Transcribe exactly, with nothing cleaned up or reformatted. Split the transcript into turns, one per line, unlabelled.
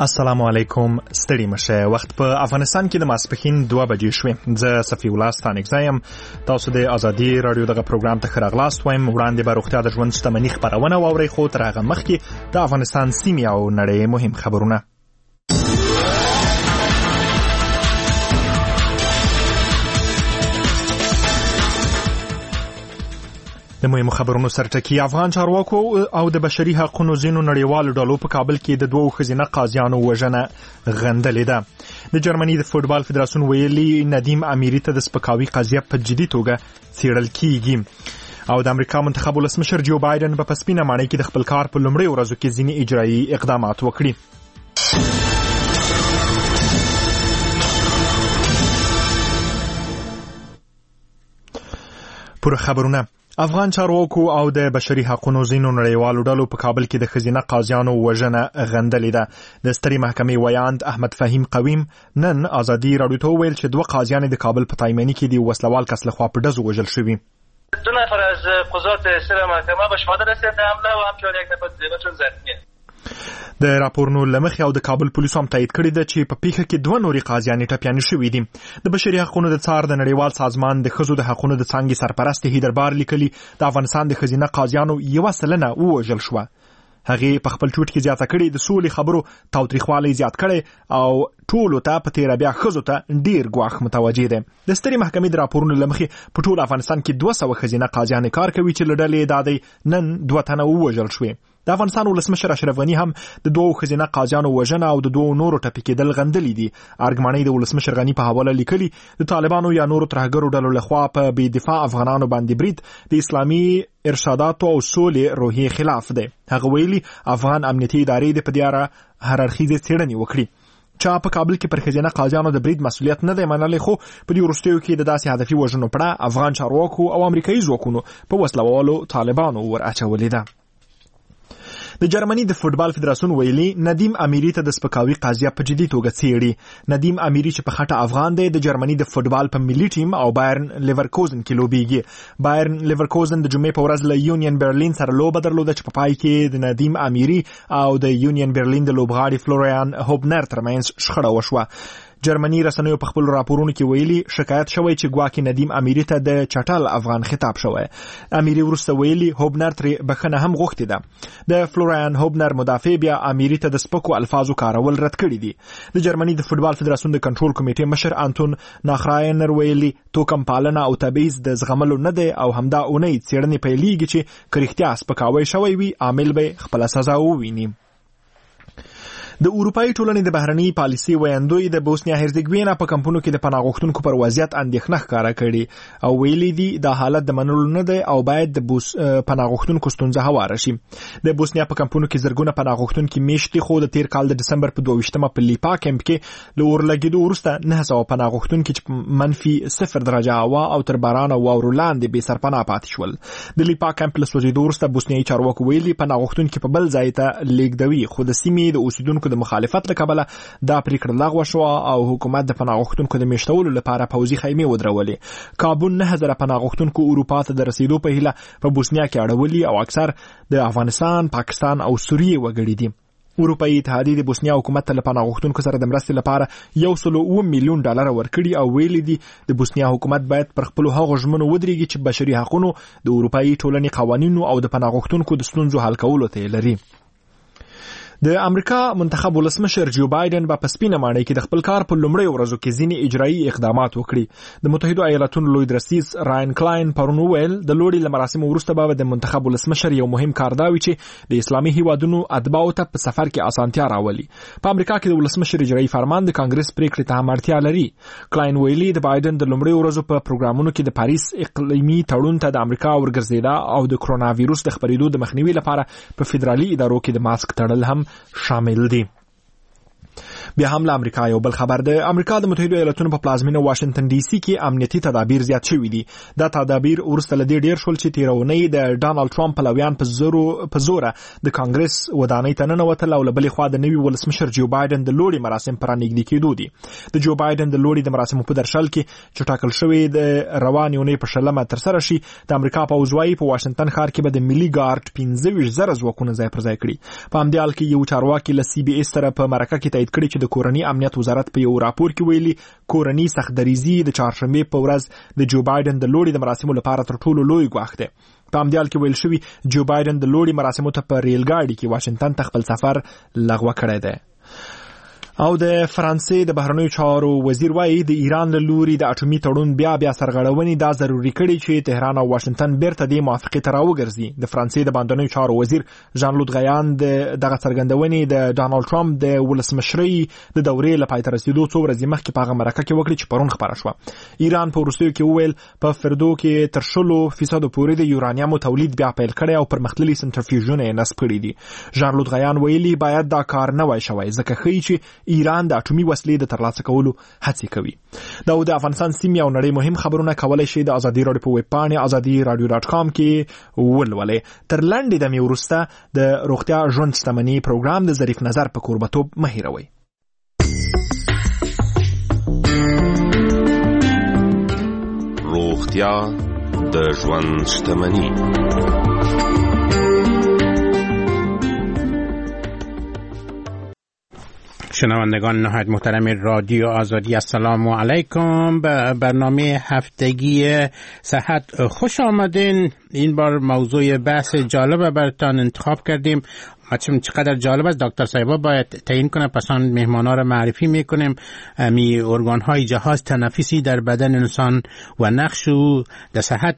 السلام علیکم. ستړي مشه. وخت په افغانستان کې د ماسپښین دوه بجې شوې. زه صفی الله ستانکزی یم. تاسو د ازادي رادیو دغه پروګرام ته ښه راغلاست وایم. وړاندې به روغتیا د ژوند شتمني خپرونه واورئ، خو تر هغه مخکې د افغانستان سیمې او نړۍ مهم خبرونه. د مهمو خبرونو سرټکی. افغان چارواکو او د بشري حقوقو ځینو نړیوالو ډلو په کابل کې د دوو ښځینه قاضیانو وژنه غندلې ده. د جرمني د فوټبال فدراسیون ویلي ندیم امیری ته د سپکاوي قضیه په جدي توګه څیړل کیږي. او د امریکا منتخب ولسمشر جو بایدن په پسپینه ماڼۍ کې د خپل کار په لومړۍ ورځو کې ځینې اجرایي اقدامات وکړي. پر خبرونه. افغان چارواکو او د بشري حقوقو ځینو نړیوالو ډلو په کابل کې د ښځینه قاضیانو وژنه غندلې ده. د سترې محکمې ویاند احمد فهیم قویم نن ازادي رادیو ته وویل چې دوه قاضیان د کابل په تایمني کې د وسلوال کس لخوا په ډزو وژل شوي.
دو نفر از قضات سر محکمه به شهادت رسیدند حمله و همچنین یک نفر دیگرشون زخمی.
د راپورنو لمخې او د کابل پولیسو هم تایید کړی ده چې په پیښه کې دوه نورې قاضیانې ټپیانې شوي دي. د بشري حقوقو د څار د نړیوال سازمان د ښځو د حقوقو د څانګې سرپرست هیدربار لیکلي د افغانستان د ښځینه قاضیانو یوه سلنه ووژل شوه. هغې په خپل ټویټ کې زیاته کړې د سولې خبرو تاوتریخوالی زیات کړی او ټولو ته په تیره بیا ښځو ته ډیر ګواښ متوجه دی. د سترې محکمې د راپورونو لمخې په ټول افغانستان کې دوه سوه ښځینه قاضیانې کار کوي چې له ډلې دا دی نن دوه تنه ووژل شوې. د افغانستان ولسمشر اشرف غني هم د دوو ښځینه قاضیانو وژنه او د دوو نورو ټپي کېدل غندلي دي. ارګمانۍ د ولسمشر غني په حواله لیکلي د طالبانو یا نورو ترهګرو ډلو لخوا په بې دفاع افغانانو باندې برید د اسلامي ارشاداتو او سولې روحیې خلاف دی. هغه ویلي افغان امنیتي ادارې د په دې اړه هررخیزې څېړنې وکړي. چا په کابل کې پر ښځینه قاضیانو د برید مسؤلیت نه دی منلی، خو په دې وروستیو کې د داسې هدفي وژنو پړه افغان چارواکو او امریکایي ځواکونو په وسلوالو طالبانو ور اچولې ده. د جرمني د فوټبال فدراسیون ویلي ندیم امیری ته د سپکاوي قضیه په جدي توګه څیړي. ندیم امیری چې په خټه افغان دی د جرمني د فوټبال په ملي ټیم او بایرن لیورکوزن کې لوبیږي. بایرن لیورکوزن د جمعې په ورځ له یونین برلین سره لوبه درلوده چې په پای کې د ندیم امیری او د یونین برلین د لوبغاړي فلوریان هوبنر ترمنځ شخړه وشوه. جرمني رسنیو په خپل راپورونو کې ویلي شکایت شوی چې ګواکې ندیم امیری ته د چټل افغان خطاب شوی. امیری وروسته ویلي هوبنر ترې بخښنه هم غوښتې ده. د فلوریان هوبنر مدافع بیا امیری ته د سپکو الفاظو کارول رد کړي دي. د جرمني د فوټبال فدراسیون د کنټرول کمیټې مشر انتون ناخراینر ویلي توکم پالنه او تبعیض د زغملو نه دی او همدا اونۍ څېړنې پیلېږي چې که رښتیا سپکاوی شوی وي عامل به خپله سزا وویني. د اروپایي ټولنې د بهرنۍ پالیسي ویاندوی د بوسنیا هرزګوینا په کمپونو کې د پناه غوښتونکو پر وضعیت اندېښنه ښکاره کړې او ویلي دي دا حالت د منلو نه دی او باید د بوس پناه غوښتونکو ستونزه هواره شي. د بوسنیا په کمپونو کې زرګونه پناه غوښتونکي میشتي خو د تیر کال د دسمبر په دوه ویشتمه په لیپا کمپ کې له اورلګېدو وروسته نه سوه پناه غوښتونکي چې منفي صفر درجه هوا او تر باران او واورو لاندې بې سرپناه پاتې شول. د لیپا کمپ له سوځېدو وروسته بوسنیایي چارواکو ویلي پناه غوښتونکي په بل ځای ته لېږدوي، خو د سیمې د اوسیدونکو د مخالفت له کبله دا پریکړه لغوه شوه او حکومت د پناه غوښتونکو د میشتولو لپاره پوځي خیمې ودرولې. کابون نه زره پناه غوښتونکو اروپا ته د رسیدو په هیله په بوسنیا کې اړولي او اکثر د افغانستان، پاکستان او سوریې وګړي دي. اروپایي اتحادیې د بوسنیا حکومت ته له پناه غوښتونکو سره د مرستې لپاره یو سل اووه میلیون ډالر ورکړي او ویلي دي د بوسنیا حکومت باید پر خپلو هغو ژمنو ودرېږي چې بشري حقونو، د اروپایي ټولنې قوانینو او د پناه غوښتونکو د ستونزو حل کولو ته یې لري. د امریکا منتخب ولسمشر جو بایدن په سپینه ماڼۍ کې د خپل کار په لومړۍ ورځو کې ځینې اجرایي اقدامات وکړي. د متحده ایالاتونو لوی رئیس راین کلاین پرون وویل د لوړې له مراسمو وروسته به د منتخب ولسمشر یو مهم کار دا وي چې د اسلامي هیوادونو اتباعو ته په سفر کې اسانتیا راولي. په امریکا کې د ولسمشر اجرایي فرمان د کانګرس پریکړې ته هم اړتیا لري. کلاین ویلي د بایدن د لومړۍ ورځو په پروګرامونو کې د پاریس اقلیمي تړون ته د امریکا ورګرځېدا او د کرونا وایروس د خپرېدو د مخنیوي لپاره په فدرالي ادارو کې د ماسک تړل هم شامل دي. بیا هم له امریکا یو بل خبر د امریکا د متحده ایالاتونو په پلازمینه واشنگټن ډي سي کې امنیتي تدابیر زیات شوي دي. دا تدابیر ورسته لدی ډیر شول چې تیرونی د ډانلډ ټرمپ پلویان په زورو په زوره د کانګرس ودانۍ ته ننوتل او له بلې خوا د نوي ولسمشر جو بایدن د لوړي مراسم پرانیږدي کېدو دي. د جو بایدن د لوړي د مراسمو په درشل کې چې ټاکل شوی د روان یونۍ په شلمه تر سره شي، د امریکا په وزوای په واشنگټن ښار کې به د ملي ګارد پنځه ویشت زره ځواکونه ځای پر ځای کړي. په همدې حال کې یو چارواکي له سی بي اس سره په مرکه کې تایید کړی چې د کورنۍ امنیت وزارت په یو راپور کې ویلي کورنۍ سختدریزي د چهارشنبه په ورځ د جو بایدن د لوړي د مراسمو لپاره تر ټولو لوی ګواښ دی. په همدې حال کې ویل شوی جو بایدن د لوړي مراسمو ته په ریل ګاډي کې واشنگټن ته خپل سفر لغوه کړی دی. او د فرانسې د بهرنیو چارو وزیر وایي د ایران له لوري د اټومي تړون بیا بیا سرغړونې دا ضروري کړي چې تهران او واشنگټن بیرته د موافقې ته راوګرځي. د فرانسې د باندنیو چارو وزیر ژان لود غیان د دغه څرګندونې د ډانلډ ټرمپ د ولسمشرۍ د دورې له پای ته رسیدو څو ورځې مخکې په هغه مرکه کې وکړي چې پرون خبره شوه. ایران په وروستیو کې وویل په فردو کې تر شلو فیصدو پورې د یورانیمو تولید بیا پیل کړی او پرمختللي سنټریفیوژونه یې نصب کړي دي. ژان لود غیان ویلي باید دا کار نه وای شوی ځکه ښیي چې ایران د اټومي وسلې د ترلاسه کولو هڅې کوي. دا د افغانستان سیمې او نړۍ مهم خبرونه کولای شي د ازادي راډیو په ویب پاڼې ازادي راډیو ډاټ کام کې ولولئ. تر لنډې دمې وروسته د روغتیا ژوند شتمني پروګرام د ظریف نظر په کوربتوب مه هېروئ.
روغتیا د ژوند شتمني.
شنوندگان نهایت محترم رادیو آزادی، السلام علیکم. به برنامه هفتگی صحت خوش آمدین. این بار موضوع بحث جالب براتون انتخاب کردیم. چون چقدر جالب است دکتر صاحبا باید تعیین کنه، پس آن مهمانا را معرفی میکنیم. می ارگان های جهاز تنفسی در بدن انسان و نقش او در صحت